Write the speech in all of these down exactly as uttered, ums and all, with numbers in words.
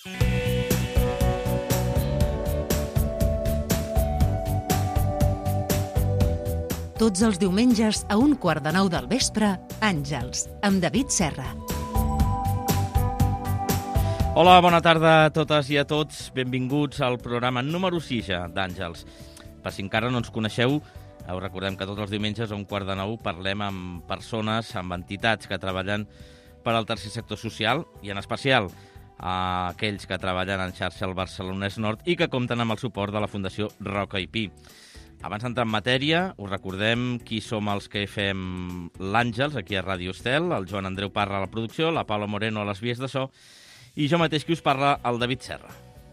Tots els diumenges a un quart de nou del vespre, Àngels, amb David Serra. Hola, bona tarda a totes i a tots. Benvinguts al programa número sis d'Àngels. Per si encara no ens coneixeu, us recordem que tots els diumenges a un quart de nou parlem amb persones, amb entitats que treballen per al tercer sector social i en especial a aquells que treballen en xarxa al Barcelonès Nord i que compten amb el suport de la Fundació Roca i Pi. Abans d'entrar en matèria, us recordem qui som els que fem l'Àngels aquí a Ràdio Estel, el Joan Andreu Parra a la producció, la Paula Moreno a les vies de so i jo mateix qui us parla, el David Serra.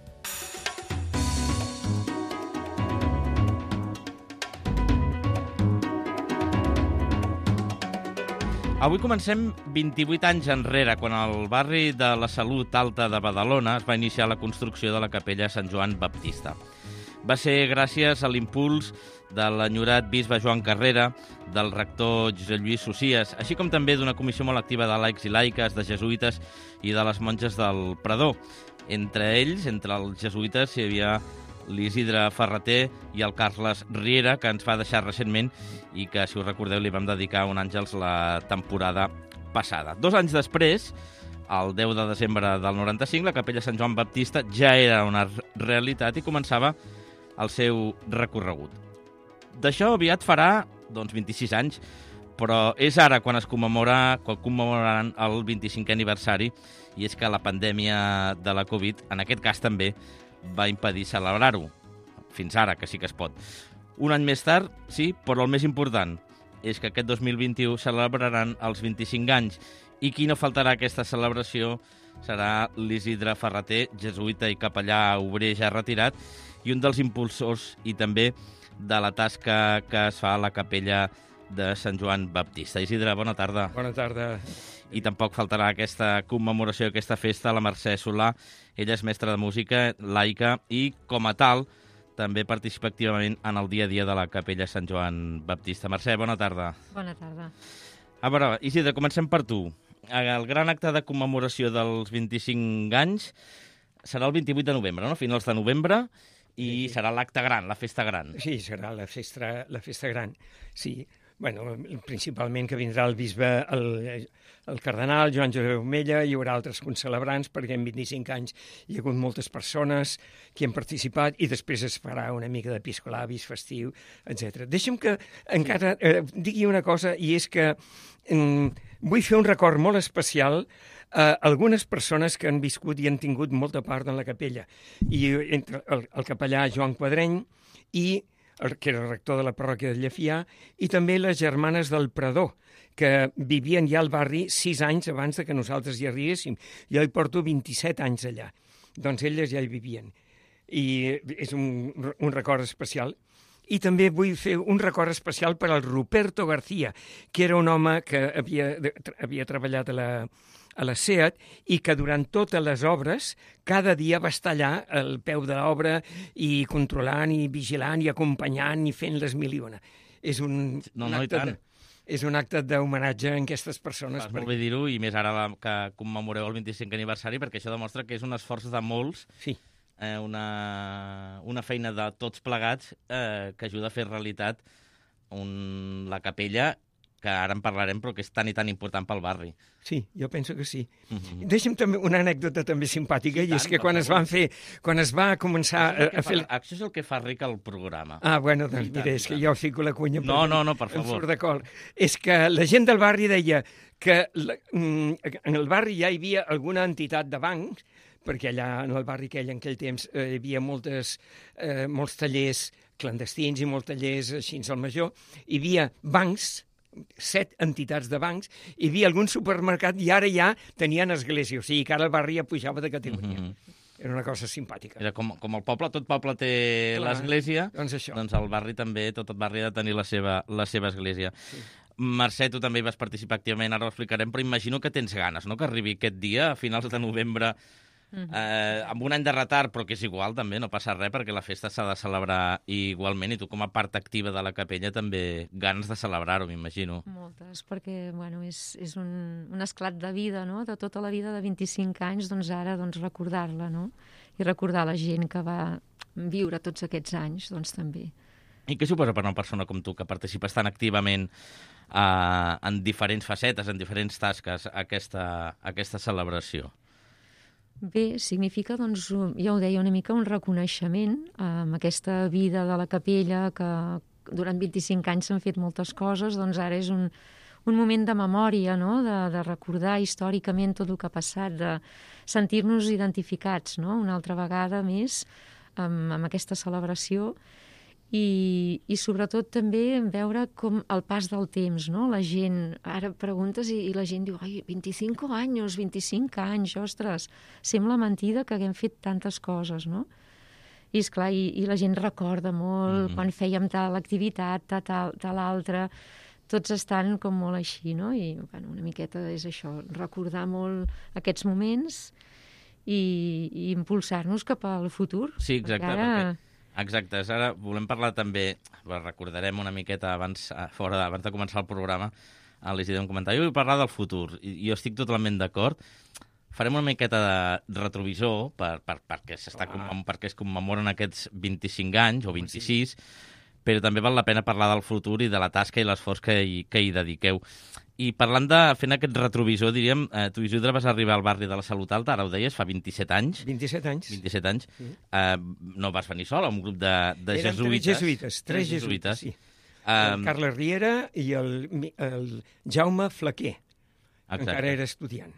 Avui comencem vint-i-vuit anys enrere, quan al barri de la Salut Alta de Badalona es va iniciar la construcció de la capella Sant Joan Baptista. Va ser gràcies a l'impuls de l'enyorat bisbe Joan Carrera, del rector Josep Lluís Socies, així com també d'una comissió molt activa de laics i laiques, de jesuïtes i de les monges del Predó. Entre ells, entre els jesuïtes, hi havia l'Isidre Ferrater i el Carles Riera, que ens va deixar recentment i que, si us recordeu, li vam dedicar un Àngels la temporada passada. Dos anys després, el deu de desembre del noranta-cinc, la capella Sant Joan Baptista ja era una realitat i començava el seu recorregut. D'això aviat farà doncs, vint-i-sis anys, però és ara quan es commemora, quan commemoraran el vint-i-cinquè aniversari, i és que la pandèmia de la Covid, en aquest cas també, va impedir celebrar-ho. Fins ara, que sí que es pot. Un any més tard, sí, però el més important és que aquest dos mil vint-i-u celebraran els vint-i-cinc anys, i qui no faltarà a aquesta celebració serà l'Isidre Ferrater, jesuïta i capellà obrer ja retirat, i un dels impulsors i també de la tasca que es fa a la capella de Sant Joan Baptista. Isidre, bona tarda. Bona tarda. I tampoc faltarà aquesta commemoració, aquesta festa, la Mercè Solà. Ella és mestra de música, laica, i com a tal també participa activament en el dia a dia de la capella Sant Joan Baptista. Mercè, bona tarda. Bona tarda. A veure, Isidre, comencem per tu. El gran acte de commemoració dels vint-i-cinc anys serà el vint-i-vuit de novembre, no? Finals de novembre, i sí, serà l'acte gran, la festa gran. Sí, serà la festa, la festa gran, sí. Bueno, principalment que vindrà el bisbe, el, el cardenal Joan Josep Omella, hi haurà altres concelebrants, perquè en vint-i-cinc anys hi ha hagut moltes persones que han participat i després es farà una mica d'episcolabis, festiu, etcètera. Deixa'm que encara eh, digui una cosa, i és que eh, vull fer un record molt especial a algunes persones que han viscut i han tingut molta part en la capella. I entre el, el capellà Joan Quadreny i el, que era el rector de la parròquia de Llefià, i també les germanes del Predó, que vivien ja al barri sis anys abans de que nosaltres hi arribéssim. Jo hi porto vint-i-set anys allà. Doncs elles ja hi vivien. I és un, un record especial. I també vull fer un record especial per al Ruperto García, que era un home que havia, havia treballat a la, a la SEAT i que durant totes les obres cada dia va estar allà al peu de l'obra i controlant i vigilant i acompanyant i fent les mil i una. És un, no, un no, acte de, és un acte d'homenatge a aquestes persones. Fas molt bé dir-ho, i més ara que commemoreu el vint-i-cinquè aniversari, perquè això demostra que és un esforç de molts, sí. eh, una, una feina de tots plegats eh, que ajuda a fer realitat un, la capella, que ara en parlarem, però que és tan i tan important pel barri. Sí, jo penso que sí. Uh-huh. Deixa'm també una anècdota també simpàtica, i, i és que quan es van fer, quan es va començar a, a fer... Fa, això és el que fa ric el programa. Ah, bueno, doncs mira, és que jo fico la cunya... No, no, no, per favor. Em surt d'acord. És que la gent del barri deia que la, en el barri ja hi havia alguna entitat de bancs, perquè allà en el barri aquell, en aquell temps, eh, hi havia moltes, eh, molts tallers clandestins i molts tallers així al major. Hi havia bancs, set entitats de bancs, hi havia algun supermercat i ara ja tenien església, o sigui que ara el barri ja pujava de categoria. Mm-hmm. Era una cosa simpàtica. Era com, com el poble, tot poble té l'església, doncs, això. doncs el barri també, tot el barri ha de tenir la seva, la seva església. Sí. Mercè, tu també hi vas participar activament, ara ho explicarem, però imagino que tens ganes, no?, que arribi aquest dia, a finals de novembre, Uh-huh. Eh, amb un any de retard, però que és igual, també, no passa res, perquè la festa s'ha de celebrar igualment, i tu com a part activa de la capella també ganes de celebrar-ho, m'imagino. Moltes, perquè bueno, és, és un, un esclat de vida, no? De tota la vida de vint-i-cinc anys, doncs ara doncs, recordar-la, no? I recordar la gent que va viure tots aquests anys, doncs també. I què suposa per una persona com tu, que participes tan activament eh, en diferents facetes, en diferents tasques, aquesta, aquesta celebració? Bé, significa, doncs, ja ho deia una mica, un reconeixement amb aquesta vida de la capella, que durant vint-i-cinc anys s'han fet moltes coses, doncs ara és un, un moment de memòria, no? de, de recordar històricament tot el que ha passat, de sentir-nos identificats, no? Una altra vegada més amb, amb aquesta celebració, i, i sobretot també veure com el pas del temps, no? La gent, ara preguntes i, i la gent diu, ai, vint-i-cinc anys, vint-i-cinc anys, ostres, sembla mentida que haguem fet tantes coses, no? I esclar, i, i la gent recorda molt mm-hmm. quan fèiem tal activitat, tal, tal, tal altra, tots estan com molt així, no? I bueno, una miqueta és això, recordar molt aquests moments i, i impulsar-nos cap al futur. Sí, exacte, ara... perquè... Exacte, ara volem parlar també, recordarem una miqueta abans, fora, abans de començar el programa, a l'Isidre em comentava, jo vull parlar del futur, i jo estic totalment d'acord. Farem una miqueta de retrovisor per, per, perquè, s'està commem, perquè es commemoren aquests vint-i-cinc anys, o vint-i-sis, però també val la pena parlar del futur i de la tasca i l'esforç que, hi, que hi dediqueu. I parlant de, fent aquest retrovisor, diríem, eh, tu, Isidre, vas arribar al barri de la Salut Alta, ara ho deies, fa vint-i-set anys. vint-i-set anys. vint-i-set anys. Sí. Eh, no vas venir sol, un grup de, de Eren jesuïtes. tres jesuïtes, tres jesuïtes, sí. Um, el Carles Riera i el, el Jaume Flaquer. Exacte. Encara era estudiant.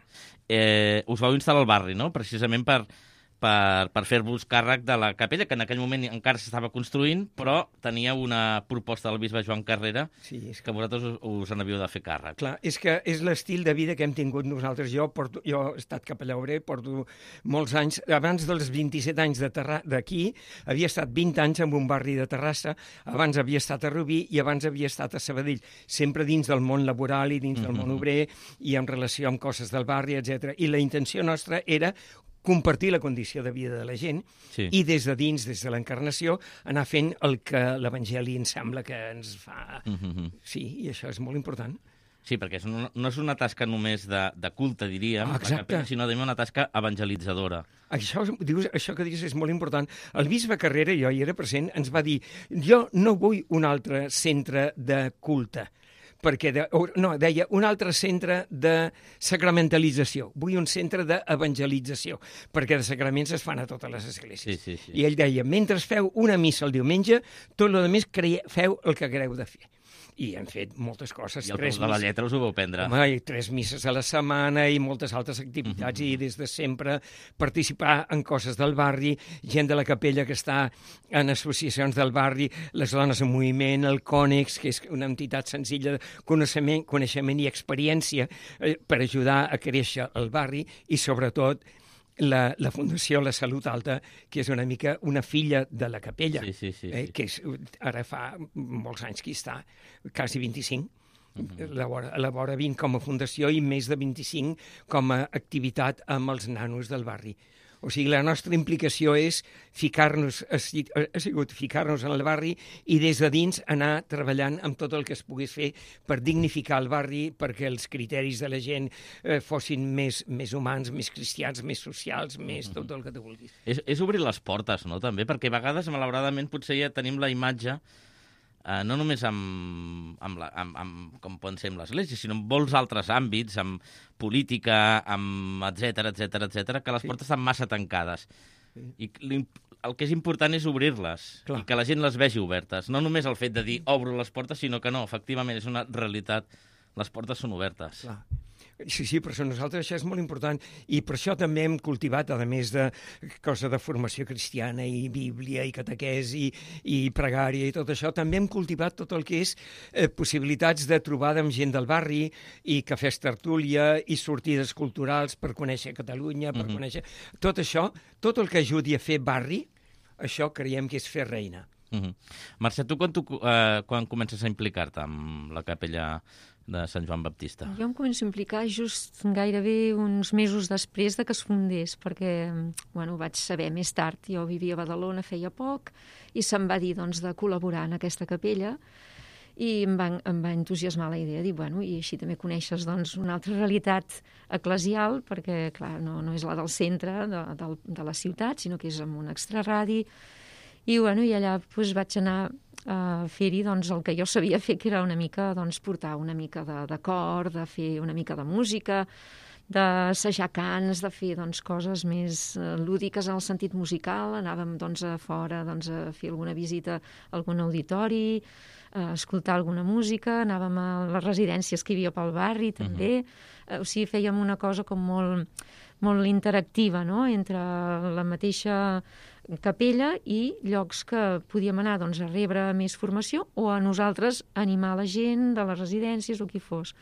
Eh, us vau instal·lar al barri, no?, precisament per... per, per fer-vos càrrec de la capella, que en aquell moment encara s'estava construint, però tenia una proposta del bisbe Joan Carrera, sí, és que... que vosaltres us, us n'havíeu de fer càrrec. Clar, és que és l'estil de vida que hem tingut nosaltres. Jo, porto, jo he estat capellà obrer, porto molts anys. Abans dels vint-i-set anys d'aquí, havia estat vint anys en un barri de Terrassa, abans havia estat a Rubí i abans havia estat a Sabadell, sempre dins del món laboral i dins del món obrer i en relació amb coses del barri, etcètera. I la intenció nostra era compartir la condició de vida de la gent sí. i des de dins, des de l'encarnació, anar fent el que l'Evangeli ens sembla que ens fa. Mm-hmm. Sí, i això és molt important. Sí, perquè és una, no és una tasca només de, de culte, diríem, ah, la capella, sinó també una tasca evangelitzadora. Això, dius, això que dius és molt important. El bisbe Carrera, jo hi era present, ens va dir, jo no vull un altre centre de culte, perquè, de, no, deia, un altre centre de sacramentalització. Vull un centre d'evangelització, perquè de sacraments es fan a totes les esglésies. Sí, sí, sí. I ell deia, mentre feu una missa el diumenge, tot el més feu el que hagueu de fer. I hem fet moltes coses. I el peu de la lletra us ho vau prendre. Home, i tres misses a la setmana i moltes altres activitats, mm-hmm. i des de sempre participar en coses del barri, gent de la capella que està en associacions del barri, les dones en moviment, el Cònex, que és una entitat senzilla de coneixement, coneixement i experiència eh, per ajudar a créixer el barri, i sobretot La, la Fundació La Salut Alta, que és una mica una filla de la capella, sí, sí, sí, eh, sí. que és, ara fa molts anys que hi està, quasi vint-i-cinc. Uh-huh. Elabora, elabora vint com a fundació i més de vint-i-cinc com a activitat amb els nanos del barri. O sigui, la nostra implicació és ficar-nos, ha sigut ficar-nos en el barri i des de dins anar treballant amb tot el que es pogués fer per dignificar el barri, perquè els criteris de la gent eh, fossin més, més humans, més cristians, més socials, més tot el que tu vulguis. És, és obrir les portes, no?, també, perquè a vegades, malauradament, potser ja tenim la imatge Uh, no només amb, amb, la, amb, amb com poden ser amb l'Església, sinó en molts altres àmbits, amb política, amb etcètera, etcètera, etcètera, que les sí. portes estan massa tancades. Sí. I el que és important és obrir-les, clar, i que la gent les vegi obertes. No només el fet de dir obro les portes, sinó que no, efectivament, és una realitat. Les portes són obertes. Clar. Sí, sí, per nosaltres això és molt important, i per això també hem cultivat, a més de cosa de formació cristiana i Bíblia i catequesi i pregària i tot això, també hem cultivat tot el que és eh, possibilitats de trobada amb gent del barri i cafès tertúlia i sortides culturals per conèixer Catalunya, per mm-hmm. conèixer... Tot això, tot el que ajudi a fer barri, això creiem que és fer reina. Mm-hmm. Mercè, tu quan, tu, eh, quan comences a implicar-te amb la capella de Sant Joan Baptista? Jo em començo a implicar just gairebé uns mesos després de que es fundés, perquè bueno, vaig saber més tard, jo vivia a Badalona feia poc, i se'm va dir doncs, de col·laborar en aquesta capella, i em va, em va entusiasmar la idea, dir, bueno, i així també coneixes doncs, una altra realitat eclesial, perquè, clar, no, no és la del centre de, de, de la ciutat, sinó que és en un extraradi, i, bueno, i allà doncs, vaig anar a fer-hi doncs, el que jo sabia fer, que era una mica doncs, portar una mica de, de cor, de fer una mica de música, d'assajar cants, de fer doncs, coses més uh, lúdiques en el sentit musical. Anàvem doncs, a fora doncs, a fer alguna visita a algun auditori, a escoltar alguna música, anàvem a les residències que hi havia pel barri també, uh-huh. uh, o sigui, fèiem una cosa com molt, molt interactiva, no?, entre la mateixa capella i llocs que podíem anar doncs, a rebre més formació o a nosaltres animar la gent de les residències o qui fos.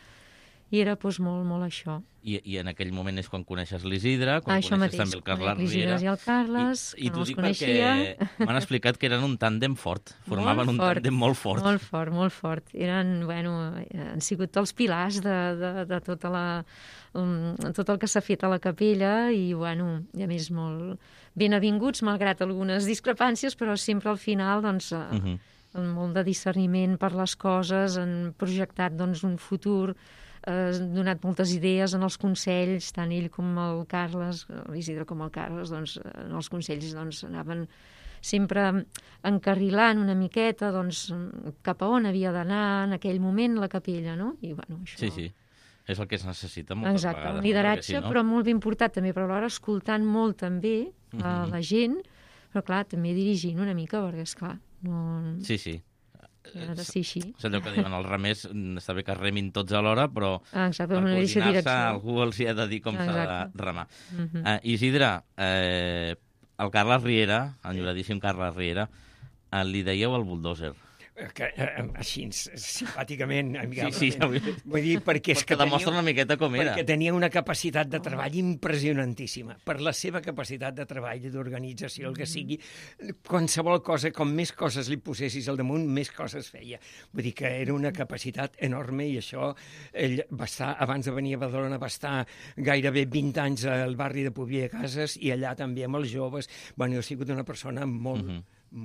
I era doncs, molt, molt això. I, I en aquell moment és quan coneixes l'Isidre, quan això coneixes mateix, també el Carles Riera. L'Isidre i el Carles, I, i que no els dic coneixia. perquè m'han explicat que eren un tàndem fort, formaven molt un fort, tàndem molt fort. Molt fort, molt fort. Eren, bueno, han sigut els pilars de, de, de tota la, um, tot el que s'ha fet a la capella i, bueno, i a més molt ben avinguts, malgrat algunes discrepàncies, però sempre al final, doncs, uh -huh. amb molt de discerniment per les coses, han projectat, doncs, un futur, ha donat moltes idees en els consells, tant ell com el Carles, l'Isidre com el Carles, doncs, en els consells doncs, anaven sempre encarrilant una miqueta doncs, cap a on havia d'anar en aquell moment la capella, no? I, bueno, això... Sí, sí, és el que es necessita moltes Exacte, vegades. un lideratge, Si no... però molt ben portat també, però alhora escoltant molt també uh -huh. la gent, però clar, també dirigint una mica, perquè esclar, no... Sí, sí. Ha de ser així. És allò que diuen els remers, està bé que remin tots alhora, però Exacte, per una coordinar-se algú els hi ha de dir com s'ha de remar. Uh -huh. uh, Isidre, eh, el Carles Riera, enyoradíssim Carles Riera, eh, li dèieu el buldòzer. Que, eh, així, simpàticament, amigablement. Sí, sí, vull... vull dir, perquè és que que demostra tenia, una miqueta com era. Perquè tenia una capacitat de treball impressionantíssima. Per la seva capacitat de treball i d'organització, el que sigui, qualsevol cosa, com més coses li posessis al damunt, més coses feia. Vull dir que era una capacitat enorme i això, ell va estar, abans de venir a Badalona, va estar gairebé vint anys al barri de Pubier Cases i allà també amb els joves. Bueno, ha sigut una persona molt... Uh-huh.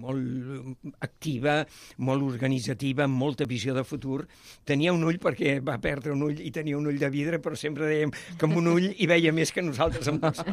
molt activa, molt organitzativa, amb molta visió de futur. Tenia un ull, perquè va perdre un ull i tenia un ull de vidre, però sempre dèiem que amb un ull hi veia més que nosaltres amb dos.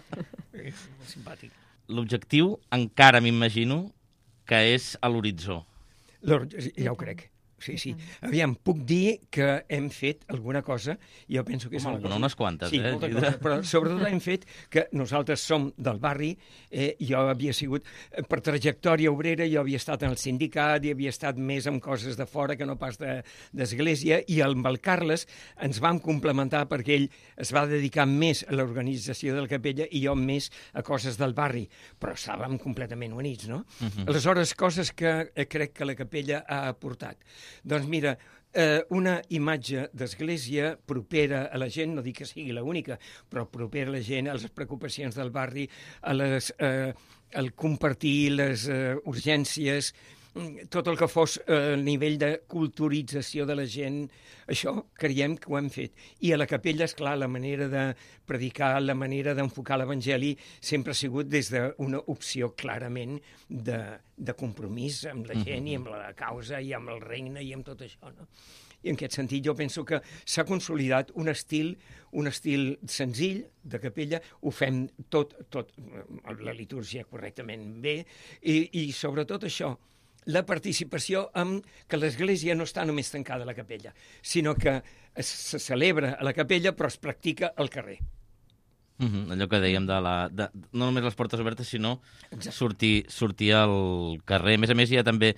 És molt simpàtic. L'objectiu, encara m'imagino, que és a l'horitzó. Ja ho crec. Sí, sí. Aviam, puc dir que hem fet alguna cosa, jo penso que és... Home, alguna, unes quantes, sí, eh? Molta cosa, però sobretot hem fet que nosaltres som del barri, eh, jo havia sigut, per trajectòria obrera, jo havia estat en el sindicat i havia estat més amb coses de fora que no pas d'església, i amb el Carles ens vam complementar perquè ell es va dedicar més a l'organització de la capella i jo més a coses del barri, però estàvem completament units, no? Uh-huh. Aleshores, coses que eh, crec que la capella ha aportat. Doncs mira, eh, una imatge d'església propera a la gent, no dic que sigui l'única, però propera a la gent, a les preocupacions del barri, a les, eh, al compartir les eh, urgències, tot el que fos a eh, nivell de culturització de la gent, això creiem que ho hem fet. I a la capella, esclar, la manera de predicar, la manera d'enfocar l'Evangeli sempre ha sigut des d'una opció clarament de, de compromís amb la gent i amb la causa i amb el regne i amb tot això, no? I en aquest sentit jo penso que s'ha consolidat un estil, un estil senzill de capella, ho fem tot, tot la litúrgia correctament bé, i, i sobretot això, la participació amb que l'Església no està només tancada a la capella, sinó que es, se celebra a la capella però es practica al carrer. Uh -huh, allò que dèiem de la... De, no només les portes obertes, sinó sortir, sortir al carrer. A més a més, hi ha també...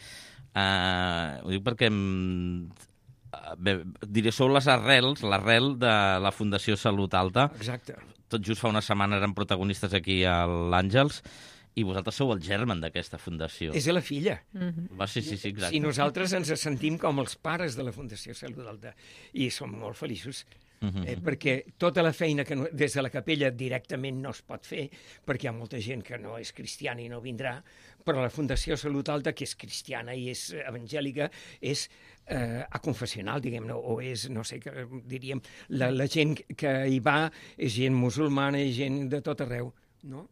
Eh, ho dic perquè... Bé, diré, sou les arrels, l'arrel de la Fundació Salut Alta. Exacte. Tot just fa una setmana eren protagonistes aquí a l'Àngels, i vosaltres sou el germen d'aquesta fundació. És la filla. Mm-hmm. Va, sí, sí, sí, exacte. I nosaltres ens sentim com els pares de la Fundació Salut Alta, i som molt feliços. Uh-huh. eh, perquè tota la feina que no, des de la capella directament no es pot fer, perquè hi ha molta gent que no és cristiana i no vindrà, però la Fundació Salut Alta, que és cristiana i és evangèlica, és eh, aconfessional, diguem-ne, o és, no sé, que, diríem, la, la gent que hi va és gent musulmana i gent de tot arreu, no?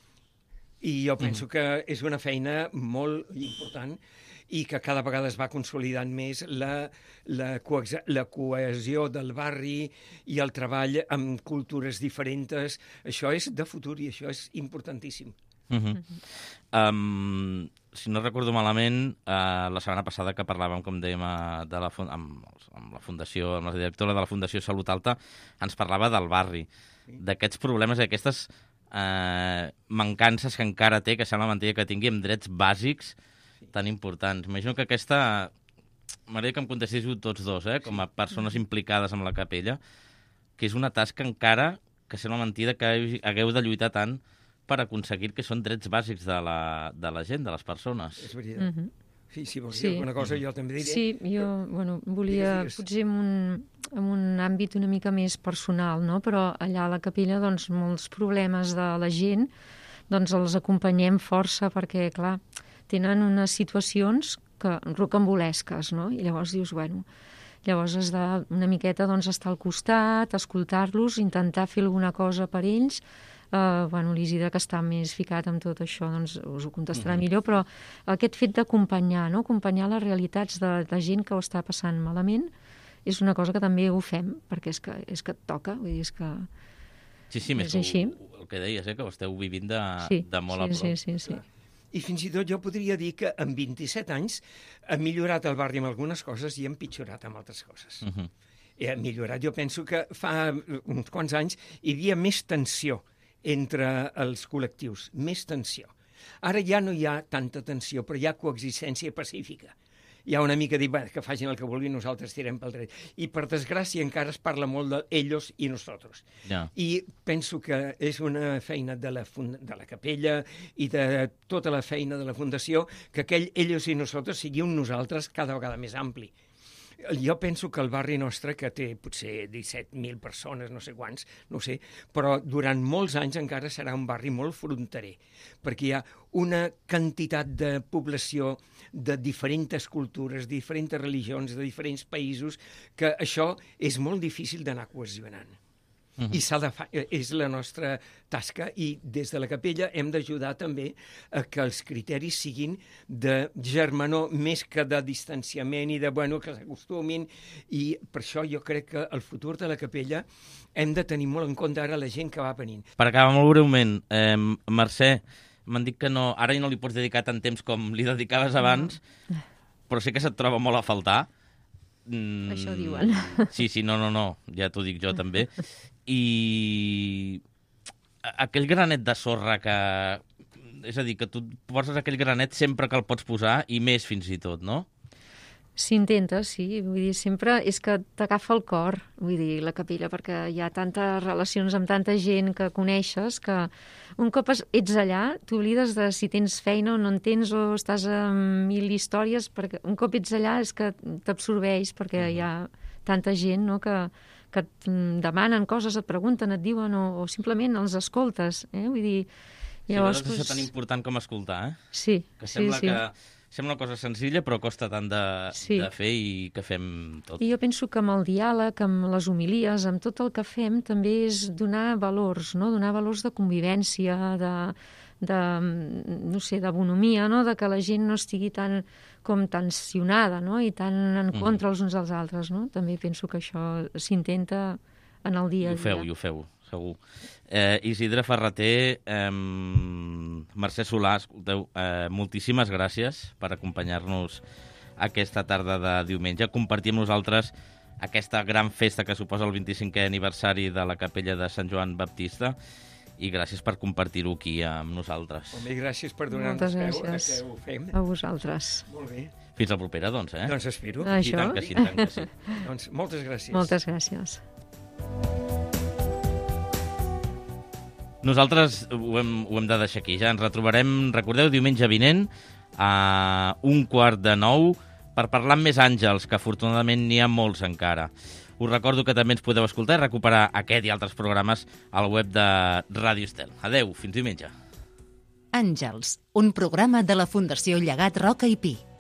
I jo penso que és una feina molt important i que cada vegada es va consolidant més la, la, coex, la cohesió del barri i el treball amb cultures diferents. Això és de futur i això és importantíssim. Uh-huh. um, si no recordo malament, uh, la setmana passada que parlàvem, com dèiem, uh, de la, amb, amb la fundació, amb la directora de la Fundació Salut Alta, ens parlava del barri, sí. d'aquests problemes i aquestes uh, mancances que encara té, que sembla mentida que tingui amb drets bàsics tan importants. Imagino que aquesta... M'agradaria que em contestéssiu tots dos, eh, com a persones implicades amb la capella, que és una tasca encara que sembla mentida que hagueu de lluitar tant per aconseguir que són drets bàsics de la, de la gent, de les persones. És veritat. Mm-hmm. Sí, si vols Sí. dir alguna cosa jo també diré. Sí, jo bueno, volia Digues, digues. potser en un, en un àmbit una mica més personal, no? Però allà a la capella doncs, molts problemes de la gent doncs, els acompanyem força perquè, clar, tenen unes situacions que rocambolesques, no? I llavors dius, bueno, llavors has de una miqueta doncs, estar al costat, escoltar-los, intentar fer alguna cosa per ells. Uh, bueno, l'Isidre, que està més ficat amb tot això, doncs us ho contestarà Mhm. millor, però aquest fet d'acompanyar, no? Acompanyar les realitats de, de gent que ho està passant malament, és una cosa que també ho fem, perquè és que, és que et toca, vull dir, és que... Sí, sí, més És així. que el que deies, eh, que ho esteu vivint de, Sí, de molt sí, a prop. sí, sí, sí. I fins i tot jo podria dir que en vint-i-set anys ha millorat el barri amb algunes coses i ha empitjorat amb altres coses. Uh -huh. I ha millorat. Jo penso que fa uns quants anys hi havia més tensió entre els col·lectius, més tensió. Ara ja no hi ha tanta tensió, però hi ha coexistència pacífica. Hi ha una mica de dir, que facin el que vulguin, nosaltres tirem pel dret. I, per desgràcia, encara es parla molt de ellos i nosotros. Ja. I penso que és una feina de la, fund de la capella i de tota la feina de la fundació que aquell ellos i nosotros sigui un nosaltres cada vegada més ampli. Jo penso que el barri nostre, que té potser disset mil persones, no sé quants, no sé, però durant molts anys encara serà un barri molt fronterer, perquè hi ha una quantitat de població de diferents cultures, diferents religions, de diferents països, que això és molt difícil d'anar cohesionant. Uh-huh. I s'ha de fa... és la nostra tasca i des de la capella hem d'ajudar també a que els criteris siguin de germanor més que de distanciament i de, bueno, que s'acostumin, i per això jo crec que el futur de la capella hem de tenir molt en compte ara la gent que va venint. Per acabar molt breument, eh, Mercè, m'han dit que no, ara no li pots dedicar tant temps com li dedicaves abans, no. Però sí que se't troba molt a faltar. Mm, Això diuen. Sí, sí, no, no, no, ja t'ho dic jo també. I aquell granet de sorra que... És a dir, que tu poses aquell granet sempre que el pots posar i més fins i tot, no? S'intenta, sí. Vull dir, sempre és que t'agafa el cor, vull dir, la capella, perquè hi ha tantes relacions amb tanta gent que coneixes que un cop ets allà t'oblides de si tens feina o no en tens o estàs amb mil històries, perquè un cop ets allà és que t'absorbeix perquè uh-huh. hi ha tanta gent, no?, que, que et demanen coses, et pregunten, et diuen o, o simplement els escoltes, eh? Vull dir... Llavors, sí, és tan important com escoltar, eh? Sí, que sembla sí, sí. que sembla una cosa senzilla, però costa tant de, sí. de fer i que fem tot. I jo penso que amb el diàleg, amb les homilies, amb tot el que fem, també és donar valors, no? Donar valors de convivència, de, de no sé, de bonomia, no? De que la gent no estigui tan com tensionada, no? I tan en contra els uns dels altres, no? També penso que això s'intenta en el dia a dia. I ho feu, i ho feu, segur. Eh, Isidre Ferrater, eh, Mercè Solà, escolteu, eh, moltíssimes gràcies per acompanyar-nos aquesta tarda de diumenge, compartir amb nosaltres aquesta gran festa que suposa el vint-i-cinquè aniversari de la capella de Sant Joan Baptista, i gràcies per compartir-ho aquí amb nosaltres. Molt bé, gràcies per donar-nos peu a que ho fem. A vosaltres. Molt bé. Fins la propera, doncs, eh? Doncs espero. Això. I tant que sí, tant que sí. Doncs moltes gràcies. Moltes gràcies. Nosaltres ho hem, ho hem de deixar aquí. Ja ens retrobarem, recordeu, diumenge vinent a un quart de nou per parlar amb més àngels, que afortunadament n'hi ha molts encara. Us recordo que també ens podeu escoltar i recuperar aquest i altres programes al web de Ràdio Estel. Adeu, fins diumenge. Àngels, un programa de la Fundació Llegat Roca i Pi.